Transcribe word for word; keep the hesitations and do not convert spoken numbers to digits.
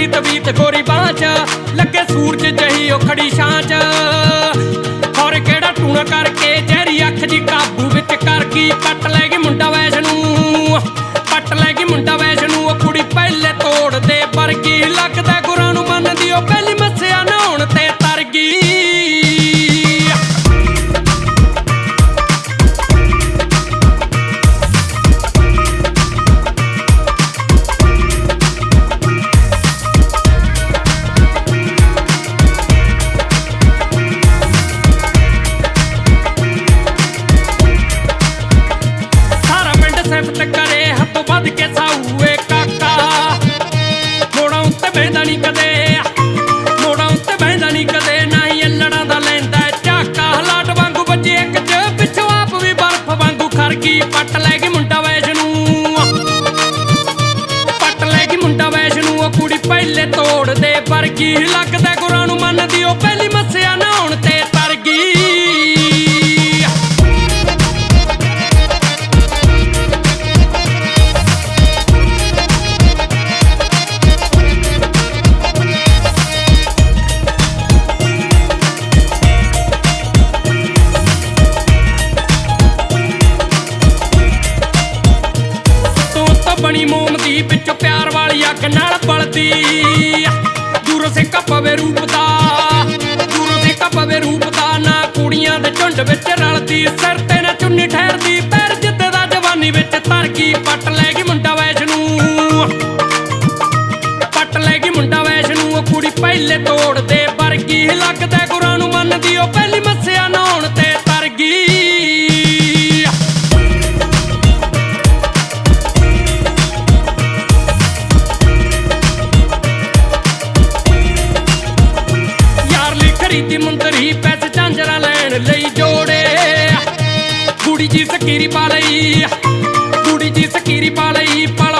ਦੀ ਤਬੀਅਤ ਗੋਰੀ ਬਾਂਹ ਚ, ਲੱਗੇ ਸੂਰਜ ਜਹੀ ਉਹ ਖੜੀ ਛਾਂ ਚ। ਹੋਰ ਕਿਹੜਾ ਟੂਣਾ ਕਰਕੇ ਜ਼ਹਿਰੀ ਅੱਖ ਦੀ ਕਾਬੂ ਵਿੱਚ ਕਰ ਗਈ, ਪੱਟ ਲੈ ਗਈ ਮੁੰਡਾ ਵੈਸ਼ ਨੂੰ, ਪੱਟ ਲੈ ਗਈ ਮੁੰਡਾ ਵੈਸ਼ ਨੂੰ। ਉਹ ਕੁੜੀ ਪਹਿਲੇ ਤੋੜਦੇ ਵਰਗੀ, ਲੱਗਦਾ ਗੁਰਾਂ ਨੂੰ ਮੰਨਦੀ ਉਹ ਪਹਿਲੀ ਮੱਸਿਆ ਨਹਾਉਣ ਤੇ ਤਰ ਗਈ। ਸਿਫਤ ਕਰੇ ਹੱਥੋਂ ਵੱਧ ਕੇ ਸਾਊਏ ਕਾਕਾ, ਮੋੜਾਂ ਉੱਤੇ ਬਹਿੰਦਾ ਨੀ ਕਦੇ, ਮੋੜਾਂ ਉੱਤੇ ਬਹਿੰਦਾ ਨੀ ਕਦੇ, ਨਾ ਹੀ ਅੱਲੜਾਂ ਦਾ ਲੈਂਦਾ ਝਾਕਾ। ਹਲਾਟ ਵਾਂਗੂ ਵੱਜੀ ਇੱਕ ਚ, ਪਿੱਛੋਂ ਆਪ ਵੀ ਬਰਫ ਵਾਂਗੂ ਖਰ ਗਈ। ਪੱਟ ਲੈ ਗਈ ਮੁੰਡਾ ਵੈਸ਼ ਨੂੰ, ਪੱਟ ਲੈ ਗਈ ਮੁੰਡਾ ਵੈਸ਼ ਨੂੰ। ਉਹ ਕੁੜੀ ਪਹਿਲੇ ਤੋੜਦੇ ਵਰਗੀ, ਲੱਗਦਾ ਗੁਰਾਂ ਨੂੰ ਮੰਨਦੀ ਉਹ ਪਹਿਲੀ ਮੱਸਿਆ ਨਹਾਉਣ ਤੇ ਤਰ ਗਈ। ਬਣੀ ਮੋਮ ਦੀ ਵਿੱਚੋਂ ਪਿਆਰ ਵਾਲੀ ਅੱਗ ਨਾਲ ਬਲਦੀ, ਦੂਰੋਂ ਸੇਕਾ ਪਵੇ ਰੂਪ ਦਾ, ਦੂਰੋਂ ਸੇਕਾ ਪਵੇ ਰੂਪ ਦਾ। ਨਾ ਕੁੜੀਆਂ ਦੇ ਝੁੰਡ ਵਿੱਚ ਰਲਦੀ, ਸਿਰ ਤੇ ਨਾ ਚੁੰਨੀ ਠਹਿਰਦੀ, ਪੈਰ ਜਿੱਤੇ ਦਾ ਜਵਾਨੀ ਵਿੱਚ ਤਰ ਗਈ। ਪੱਟ ਲੈ ਗਈ ਮੁੰਡਾ ਵੈਸ਼ ਨੂੰ, ਪੱਟ ਲੈ ਗਈ ਮੁੰਡਾ ਵੈਸ਼ ਨੂੰ। ਉਹ ਕੁੜੀ ਪਹਿਲੇ ਤੋੜਦੇ ਵਰਗੀ, ਲੱਗਦਾ ਗੁਰਾਂ ਨੂੰ ਮੰਨਦੀ ਉਹ ਪਹਿਲੀ ਮੱਸਿਆ ਨਹਾਉਣ ਤੇ ਤਰ ਗਈ। ਖਰੀਦੀ ਮੁੰਦਰੀ ਪੈਸੇ ਝਾਂਜਰਾਂ ਲੈਣ ਲਈ ਜੋੜੇ, ਕੁੜੀ ਜੀ ਸਕੀਰੀ ਪਾ ਲਈ, ਕੁੜੀ ਜੀ ਸਕੀਰੀ ਪਾ ਲਈ।